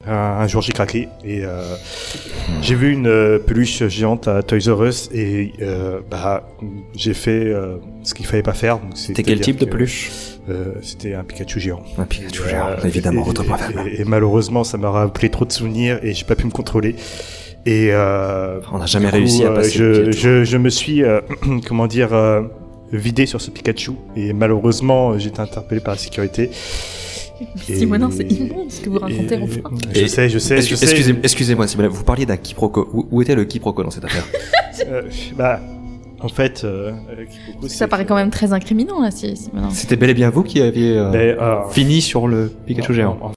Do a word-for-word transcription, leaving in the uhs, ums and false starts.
un, un jour j'ai craqué et euh, j'ai vu une euh, peluche géante à Toys R Us et euh, bah j'ai fait euh, ce qu'il fallait pas faire. Donc, c'était quel type de peluche? euh, C'était un Pikachu géant. Un Pikachu géant, euh, évidemment, votre préféré. Et, et, et malheureusement, ça m'a rappelé trop de souvenirs et j'ai pas pu me contrôler. Et euh, on n'a jamais coup, réussi à passer. Je, je, je me suis, euh, comment dire, euh, vidé sur ce Pikachu et malheureusement, j'ai été interpellé par la sécurité. Simonin, c'est immense ce que vous racontez et, enfin. Je sais, je sais, je sais. Excusez, excusez-moi, Simonin, vous parliez d'un quiproquo. Où, où était le quiproquo dans cette affaire? euh, Bah, en fait, euh, quiproquo, ça paraît quand même très incriminant là, si, Simonin. C'était bel et bien vous qui aviez euh, Mais, euh, fini sur le Pikachu géant. En,